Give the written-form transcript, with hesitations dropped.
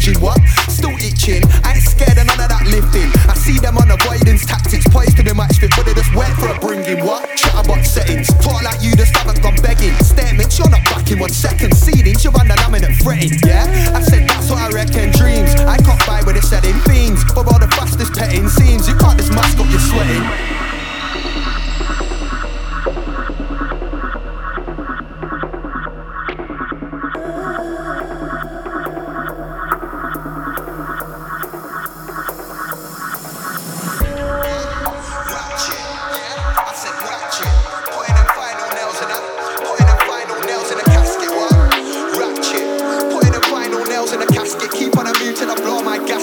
binging, what? Still itching, I ain't scared of none of that lifting. I see them on avoidance tactics, poised to the match fit, but they just wait for a bringing, what? Chatterbox settings, talk like you just haven't gone begging. Statements, you're not back in 1 second. Ceilings, you're under laminate fretting, yeah? I said that's what I reckon, dreams. I can't buy with the selling fiends, but all the fastest petting scenes, you can't just mask up your sweating. Keep on a move till I blow my gas.